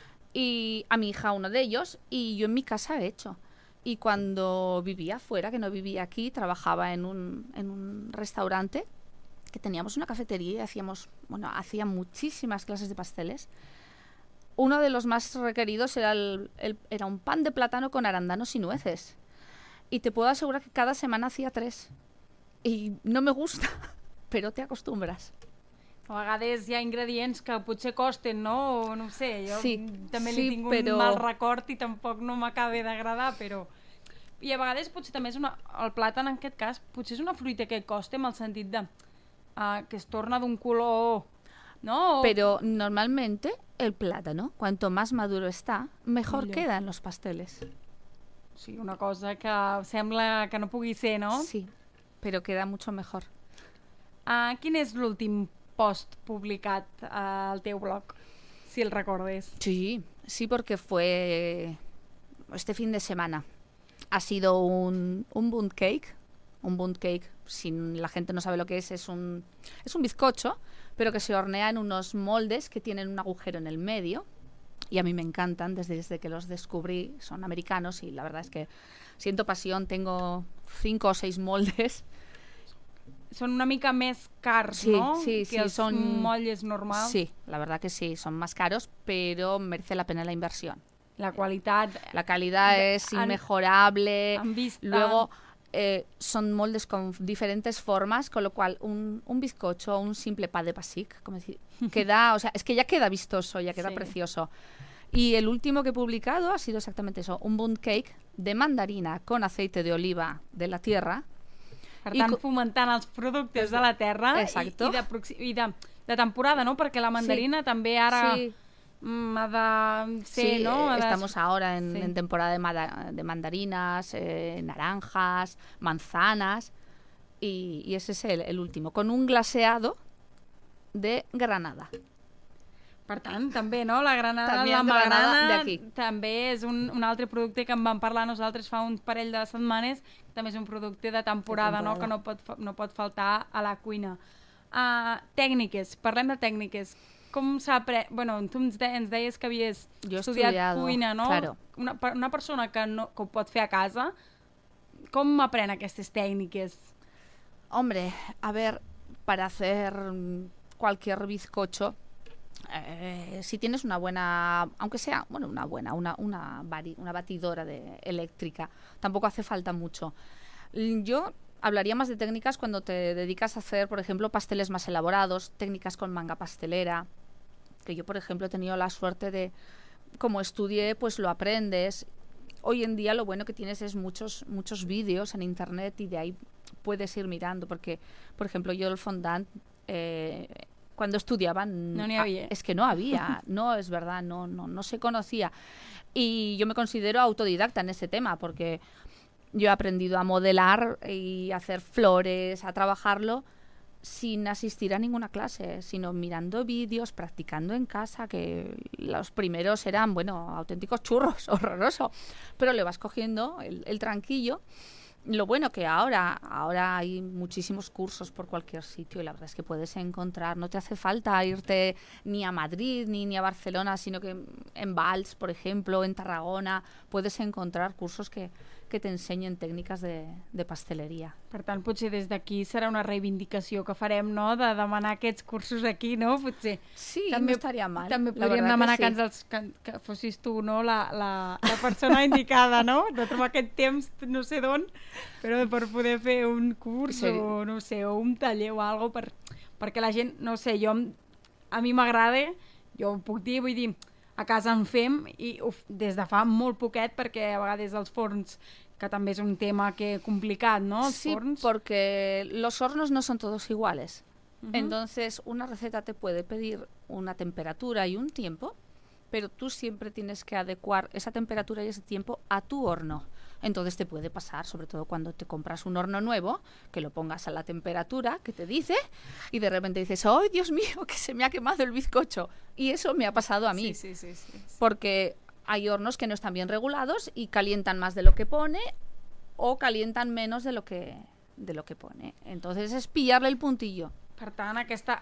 y a mi hija uno de ellos, y yo en mi casa he hecho. Y cuando vivía fuera, que no vivía aquí, trabajaba en un restaurante, que teníamos una cafetería y hacía muchísimas clases de pasteles. Uno de los más requeridos era un pan de plátano con arándanos y nueces. Y te puedo asegurar que cada semana hacía 3. Y no me gusta, però te acostumbres. A vegades hi ha ingredients que potser costen, no? O no ho sé, jo també li tinc un mal record i tampoc no m'acaba d'agradar, però... I a vegades potser també és el plàtan, en aquest cas, potser és una fruita que costa en el sentit de que es torna d'un color, ¿no? Pero normalmente el plátano, cuanto más maduro está, mejor queda en los pasteles. Sí, una cosa que sembla que no pugui ser, no? Sí, pero queda mucho mejor. Quin és l'últim post publicat al teu blog, si el recordes? Sí, porque fue este fin de semana. Ha sido un bundt cake. Un bundt cake, si la gente no sabe lo que es un bizcocho, pero que se hornea en unos moldes que tienen un agujero en el medio. Y a mí me encantan, desde que los descubrí, son americanos y la verdad es que siento pasión, tengo 5 o 6 moldes. Són una mica més cars, sí, ¿no? Sí, que els molles normals. Sí, la verdad que sí, son más caros, pero merece la pena la inversión. La qualitat... La calidad es inmejorable. En vista... Luego son moldes con diferentes formas, con lo cual un bizcocho, un simple pas de pasic, como decir, queda, o sea, es que ya queda vistoso, ya queda precioso. Y el último que he publicado ha sido exactamente eso, un bundt cake de mandarina con aceite de oliva de la tierra. Per tant, fomentant els productes de la terra i de temporada, no? Perquè la mandarina també ara ha de ser, ¿no? Estamos ahora en temporada de mandarinas, naranjas, manzanas, y ese es el último, con un glaseado de granada. Per tant, també, no? La granada, la magrana també és un altre producte que en vam parlar nosaltres fa un parell de setmanes, també és un producte de temporada, no? Que no pot faltar a la cuina. Tècniques, parlem de tècniques. Com s'aprèn... Bueno, tu ens deies que havies estudiat cuina, no? Claro. Una persona que ho pot fer a casa, com aprèn aquestes tècniques? Hombre, a ver, para hacer cualquier bizcocho, si tienes una buena, aunque sea, bueno, una batidora eléctrica, tampoco hace falta mucho. Yo hablaría más de técnicas cuando te dedicas a hacer, por ejemplo, pasteles más elaborados, técnicas con manga pastelera, que yo, por ejemplo, he tenido la suerte de, como estudié, pues lo aprendes. Hoy en día lo bueno que tienes es muchos vídeos en internet y de ahí puedes ir mirando, porque, por ejemplo, yo el fondant... cuando estudiaban es que no había, no es verdad, no se conocía. Y yo me considero autodidacta en ese tema porque yo he aprendido a modelar y a hacer flores, a trabajarlo sin asistir a ninguna clase, sino mirando vídeos, practicando en casa, que los primeros eran, bueno, auténticos churros, horroroso, pero le vas cogiendo el tranquillo. Lo bueno que ahora hay muchísimos cursos por cualquier sitio y la verdad es que puedes encontrar, no te hace falta irte ni a Madrid ni a Barcelona, sino que en Valls, por ejemplo, en Tarragona, puedes encontrar cursos que te ensenyen tècniques de pasteleria. Per tant, potser des d'aquí serà una reivindicació que farem, no?, de demanar aquests cursos aquí, no? Potser. Sí, també, no estaria mal. També podríem demanar que fossis tu, no?, la persona indicada, no?, de trobar aquest temps, no sé d'on, però per poder fer un curs o, no sé, o un taller o alguna cosa, perquè la gent, no sé, a mi m'agrada, jo ho puc dir, vull dir, a casa en fem i des de fa molt poquet perquè a vegades els forns, que també és un tema que complicat, ¿no? Sí, forns. Porque los hornos no son todos iguales. Entonces, una receta te puede pedir una temperatura y un tiempo, pero tú siempre tienes que adecuar esa temperatura y ese tiempo a tu horno. Entonces te puede pasar, sobre todo cuando te compras un horno nuevo, que lo pongas a la temperatura que te dice y de repente dices, ¡ay, Dios mío, que se me ha quemado el bizcocho! Y eso me ha pasado a mí. Sí. Porque hay hornos que no están bien regulados y calientan más de lo que pone o calientan menos de lo que pone. Entonces és pillar-le el puntillo. Per tant, aquesta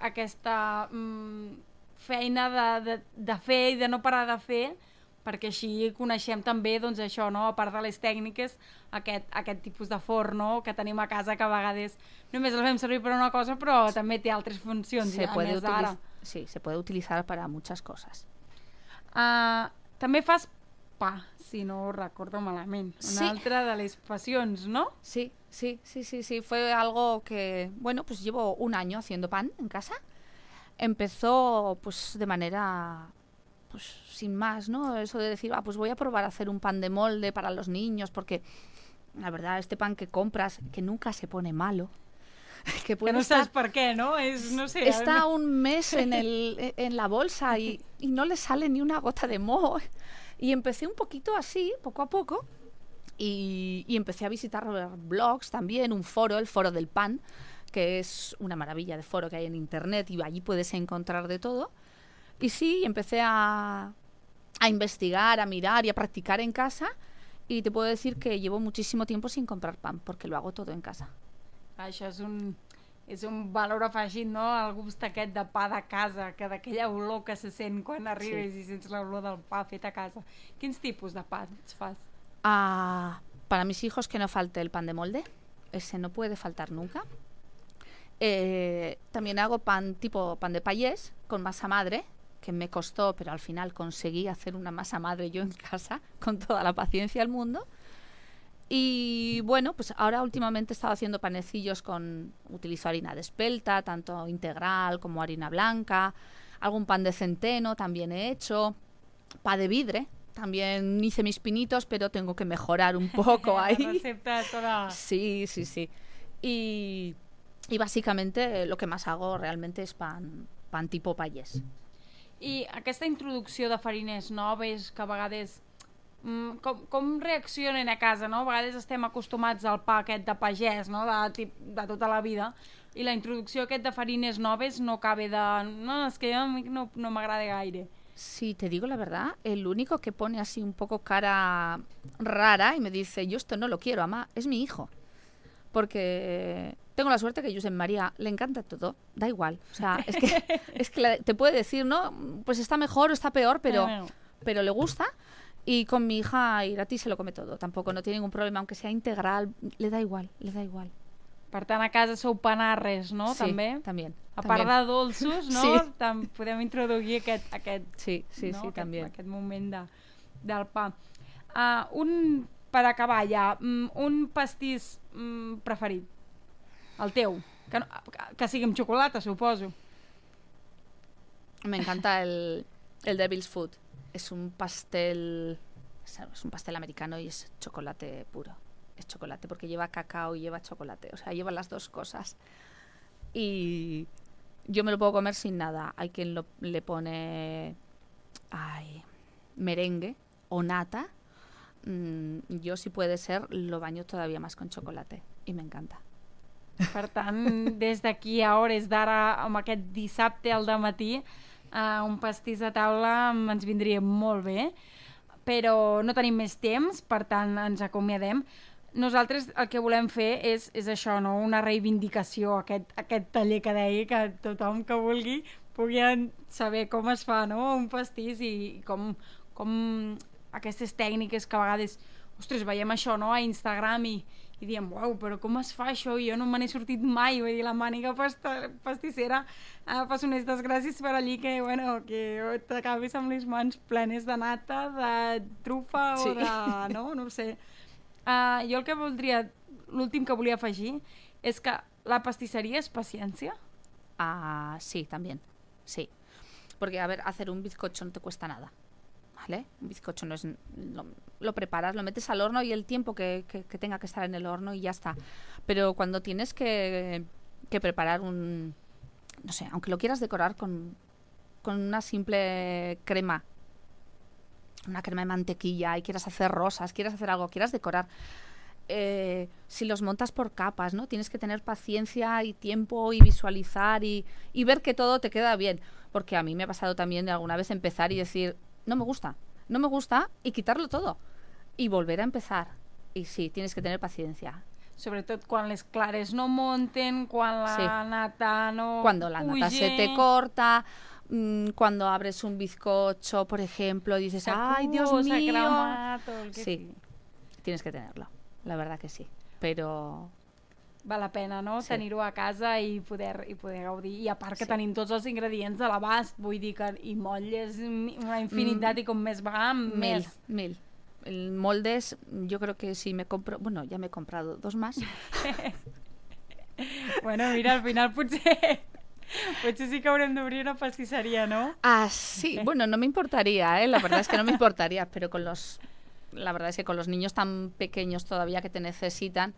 feina de fer i de no parar de fer, perquè així coneixem també, doncs això, no? A part de les tècniques, aquest tipus de forn, no? Que tenim a casa, que a vegades només el fem servir per una cosa, però també té altres funcions. Sí, se puede utilizar para muchas cosas. També fas pa, si no recordo malament. Una altra de les passions, ¿no? Sí. Fue algo que, bueno, pues llevo un año haciendo pan en casa. Empezó pues de manera, pues sin más, ¿no? Eso de decir, pues voy a probar a hacer un pan de molde para los niños, porque la verdad, este pan que compras, que nunca se pone malo. Que no sabes por qué, ¿no? No sé. Está un mes en la bolsa y no le sale ni una gota de moho. Y empecé un poquito así, poco a poco, y empecé a visitar blogs también, un foro, el Foro del Pan, que es una maravilla de foro que hay en internet y allí puedes encontrar de todo. Y sí, empecé a investigar, a mirar y a practicar en casa, y te puedo decir que llevo muchísimo tiempo sin comprar pan, porque lo hago todo en casa. Això és un valor afegit, no? El gust aquest de pa de casa, que d'aquella olor que se sent quan arribes i sents l'olor del pa fet a casa. Quins tipus de pa fas? Para mis hijos que no falte el pan de molde, ese no puede faltar nunca. También hago tipo pan de payés con masa madre, que me costó, pero al final conseguí hacer una masa madre yo en casa con toda la paciencia del mundo. Y bueno, pues ahora últimamente he estado haciendo panecillos utilizo harina de espelta, tanto integral como harina blanca, algún pan de centeno también he hecho, pan de vidre, también hice mis pinitos, pero tengo que mejorar un poco ahí. La recepta toda. Sí. Y básicamente lo que más hago realmente es pan tipo payés. I aquesta introducció de farines noves, que a vegades... Com reaccionen a casa, no? A vegades estem acostumats al pa aquest de pagès, no? De tota la vida, i la introducció aquest de farines noves no cabe de... No, és que a mi no m'agrada gaire. Si te digo la verdad, el único que pone así un poco cara rara y me dice, yo esto no lo quiero, ama, es mi hijo. Porque tengo la suerte que Josep María le encanta todo, da igual. O sea, es que te puede decir, ¿no? Pues está mejor o está peor, pero le gusta. Y con mi hija Irati se lo come todo. Tampoco, no tiene ningún problema, aunque sea integral, le da igual. Per tant, a casa sou panarres, no? Sí, també. A també. part de dolços, no? Sí. Podem introduir aquest Sí, també. Aquest moment del pa. Per acabar ja, un pastís preferit, el teu, que sigui amb xocolata, suposo. Me encanta el Devil's Food. Es un pastel americano y es chocolate puro. Es chocolate porque lleva cacao y lleva chocolate. O sea, lleva las dos cosas. Y yo me lo puedo comer sin nada. Hay quien le pone merengue o nata. Yo, si puede ser, lo baño todavía más con chocolate. Y me encanta. Per tant, des d'aquí a hores d'ara, amb aquest dissabte al dematí, un pastís a taula ens vindria molt bé, però no tenim més temps, per tant ens acomiadem. Nosaltres el que volem fer és això, no? Una reivindicació, aquest taller que deia, que tothom que vulgui pugui saber com es fa, no? Un pastís i com aquestes tècniques que a vegades, ostres, veiem això, no? A Instagram i diem, uau, però com es fa això? Jo no me n'he sortit mai, vull dir, la màniga pastissera fa unes gràcies per allí que t'acabis amb les mans plenes de nata, de trufa o de... no ho sé. Jo l'últim que volia afegir és que la pastisseria és paciència. Sí, también, sí. Porque, a ver, hacer un bizcocho no te cuesta nada. ¿Vale? Un bizcocho no es... Lo preparas, lo metes al horno y el tiempo que tenga que estar en el horno y ya está. Pero cuando tienes que preparar no sé, aunque lo quieras decorar con una simple crema, una crema de mantequilla, y quieras hacer rosas, quieras hacer algo, quieras decorar, si los montas por capas, ¿no? Tienes que tener paciencia y tiempo y visualizar y ver que todo te queda bien. Porque a mí me ha pasado también de alguna vez empezar y decir, no me gusta. no me gusta, y quitarlo todo. Y volver a empezar. Y sí, tienes que tener paciencia. Sobretot quan les clares no monten, quan la nata no Cuando la nata se te corta, cuando abres un bizcocho, por ejemplo, dices, ¡ay, Dios mío! S'ha cremat, o el que Sí, tienes que tenerlo, la verdad que sí. Pero val la pena, no? Sí. Tenir-ho a casa i poder gaudir. I a part que tenim tots els ingredients a l'abast, vull dir que i motlles una infinitat i com més va, més. Mil. El moldes, yo creo que si me compro, bueno, ya me he comprado 2 más. Bueno, mira, al final potser sí que haurem d'obrir una pastisseria, no? Ah, sí, bueno, no me importaría, la verdad es que no me importaría, pero la verdad es que con los niños tan pequeños todavía que te necesitan,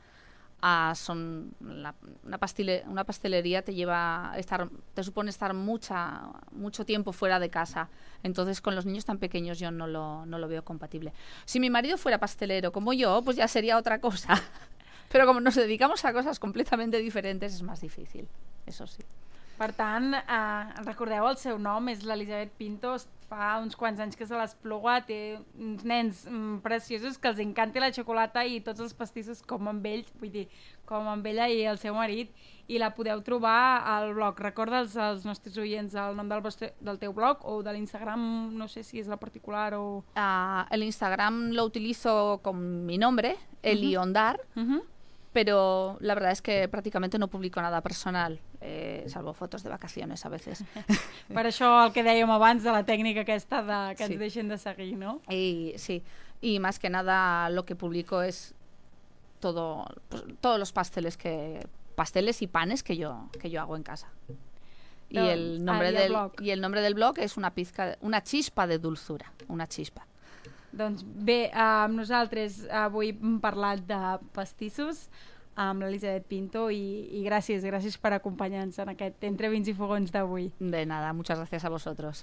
una pastelería te supone estar mucho tiempo fuera de casa. Entonces con los niños tan pequeños yo no lo veo compatible. Si mi marido fuera pastelero como yo, pues ya sería otra cosa. Pero como nos dedicamos a cosas completamente diferentes, es más difícil, eso sí. Per tant, recordeu el seu nom, és l'Elisabet Pinto, fa uns quants anys que se l'Espluga, té uns nens preciosos que els encanta la xocolata i tots els pastissos com amb ells, vull dir, com amb ella i el seu marit, i la podeu trobar al blog. Recorda'ls als nostres oients el nom del teu blog o de l'Instagram, no sé si és la particular o... El Instagram lo utilizo con mi nombre, Eli Ondar, pero la verdad es que prácticamente no publico nada personal, salvo fotos de vacaciones a veces. Per això el que dèiem abans de la tècnica aquesta que ens deixen de seguir, ¿no? Sí, y más que nada lo que publico es todos los pasteles y panes que yo hago en casa. Y el nombre del blog es una chispa de dulzura, una chispa. Doncs bé, amb nosaltres avui hem parlat de pastissos amb l'Elisabet Pinto i gràcies per acompanyar-nos en aquest Entre Vins i Fogons d'avui. De nada, muchas gracias a vosotros.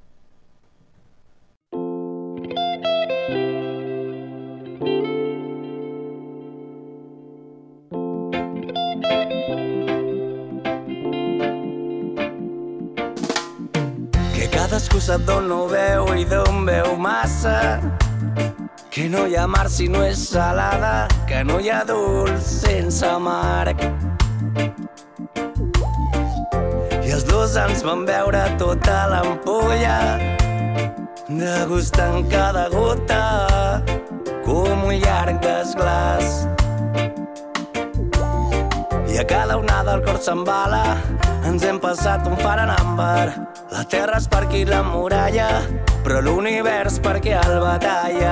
Cadascú sap d'on no veu i d'on veu massa, que no hi ha mar si no és salada, que no hi ha dolç sense amarg. I els dos ens van veure tota l'ampolla, degustant cada gota com un llarg desglàs. I a cada onada el cor s'embala, ens hem passat un far en àmbar. La terra és per aquí la muralla, però l'univers perquè el batalla.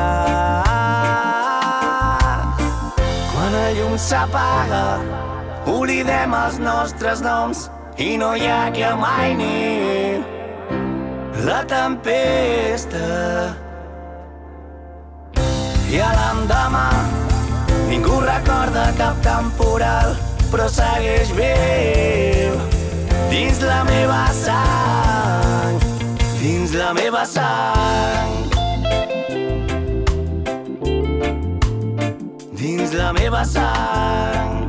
Quan la llum s'apaga, oblidem els nostres noms i no hi ha qui amaini la tempesta. I a l'endemà ningú recorda cap temporal, però segueix viu dins la meva sang, dins la meva sang, dins la meva sang.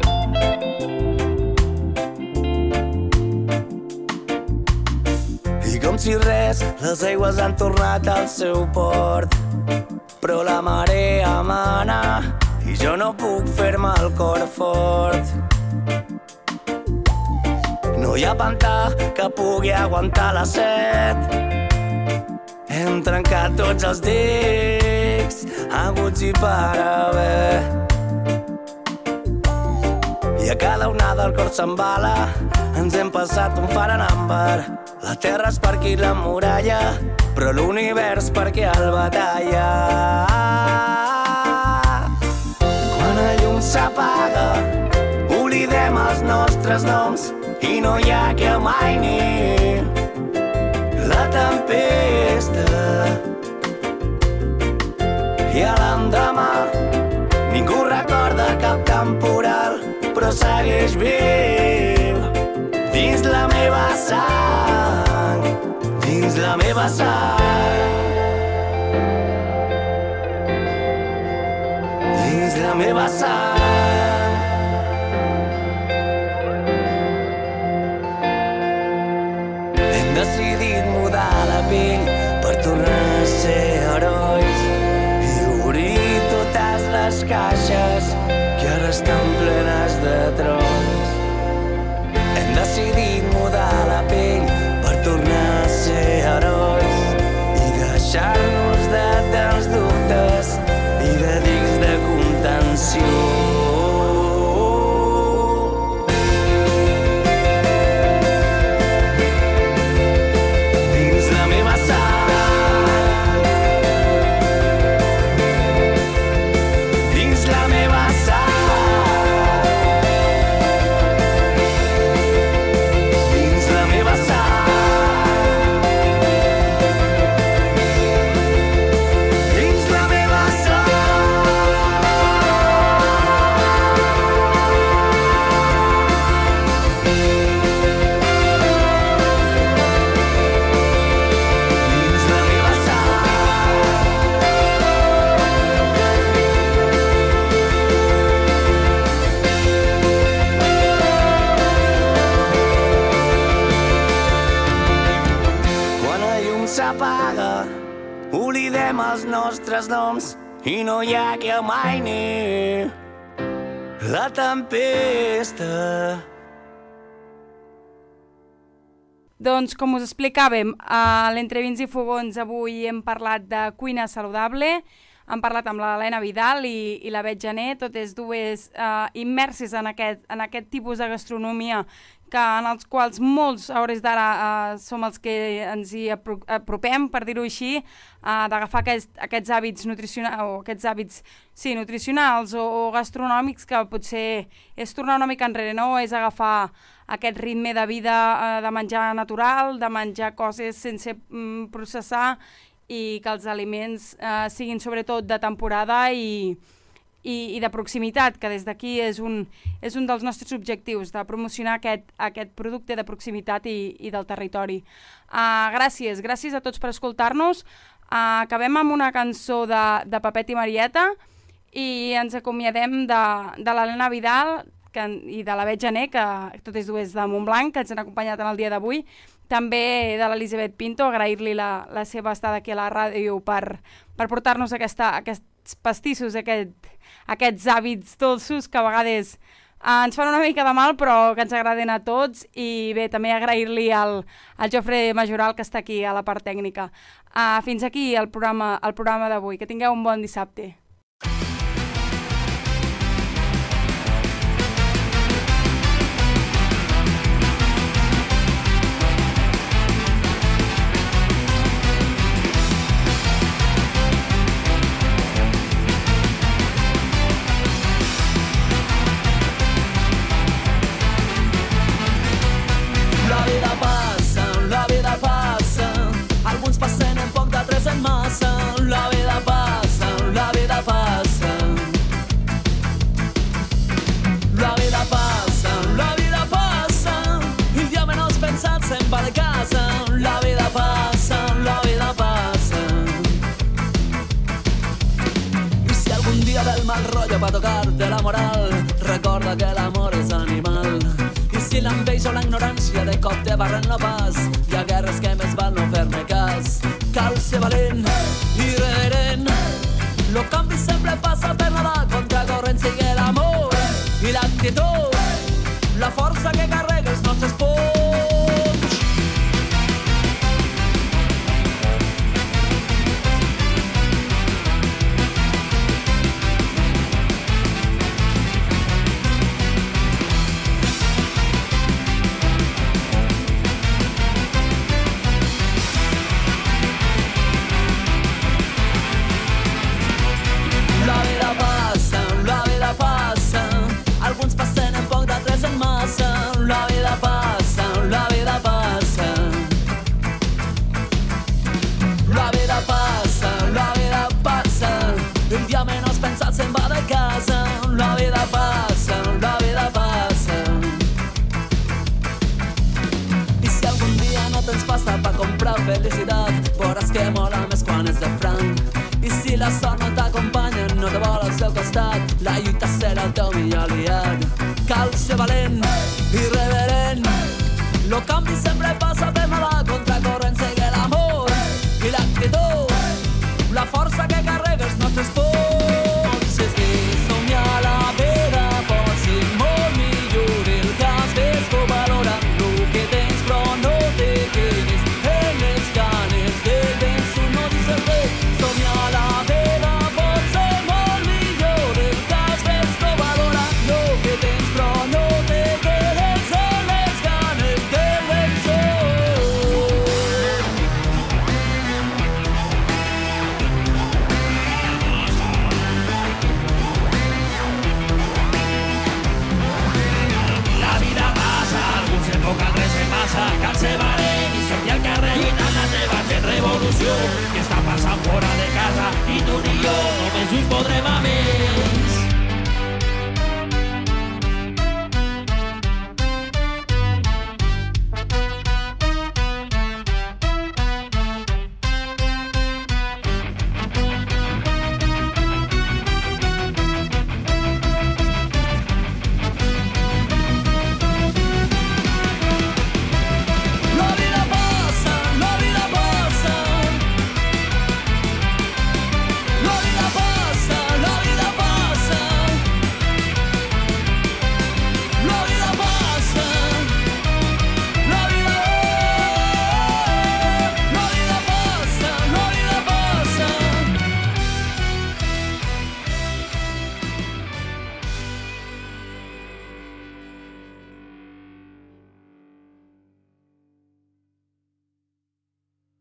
I com si res, les aigües han tornat al seu port, però la marea mana i jo no puc fer-me el cor fort. No hi ha pantà que pugui aguantar la set. Hem trencat tots els dics, aguts i per haver. I a cada onada el cor s'embala, ens hem passat un far en àmbar. La terra és per aquí la muralla, però l'univers perquè el batalla. Quan la llum s'apaga, oblidem els nostres noms i no hi ha qui amaini la tempesta. I a l'endemà ningú recorda cap temporal, però segueix viu dins la meva sang, dins la meva sang, dins la meva sang. Decidit mudar la pell per tornar a ser heroi. les caixes que ara estan plenes de trons. Hem decidit mudar la pell per tornar a ser herois i deixar-nos de tants dubtes i de dics de contenció. Oblidem els nostres noms i no hi ha que amaini la tempesta. Doncs, com us explicàvem, a l'Entre Vins i Fogons avui hem parlat de cuina saludable, hem parlat amb l'Helena Vidal i la Bet Gené, totes dues immerses en aquest tipus de gastronomia en els quals molts a hores d'ara som els que ens hi apropem, per dir-ho així, d'agafar aquests hàbits nutricionals o aquests hàbits nutricionals o gastronòmics que potser és tornar una mica enrere, no? És agafar aquest ritme de vida de menjar natural, de menjar coses sense processar i que els aliments siguin sobretot de temporada i de proximitat, que des d'aquí és un dels nostres objectius, de promocionar aquest producte de proximitat i del territori. Gràcies a tots per escoltar-nos. Acabem amb una cançó de Pepet i Marieta i ens acomiadem de l'Helena Vidal i de la Bet Gené, que totes dues de Montblanc, que ens han acompanyat en el dia d'avui. També de l'Elisabet Pinto, agrair-li la seva estada aquí a la ràdio per portar-nos aquests pastissos, aquests hàbits dolços que a vegades ens fan una mica de mal, però que ens agraden a tots. I bé, també agrair-li al Jofre Majoral, que està aquí a la part tècnica. Fins aquí el programa d'avui. Que tingueu un bon dissabte. Alguns passen en poc, d'altres en massa. La vida passa, la vida passa. La vida passa, la vida passa. I el dia menys pensat se'n va de casa. La vida passa, la vida passa. I si algun dia ve el mal rotllo va tocar-te la moral, recorda que l'amor és animal. I si l'enveja o la ignorància de cop te barren no pas, hi ha guerres que més val no fer-ne cas. Cal ser valent i reverent. Lo canvi sempre passa per nedar contra corrent. Sigue l'amor i l'actitud, la força que carrega els nostres punys. Alguns passen en poc, d'altres en massa. La vida passa, la vida passa. La vida passa, la vida passa. El dia menys pensat se'n va de casa. La vida passa, la vida passa. I si algun dia no tens pasta per comprar felicitat, veuràs que mola més quan és de franc. I si la sort no t'acompanya, no te vol al seu costat, la lluita serà el teu millor aliat. Cal ser valent i reverent. Lo canvi sempre va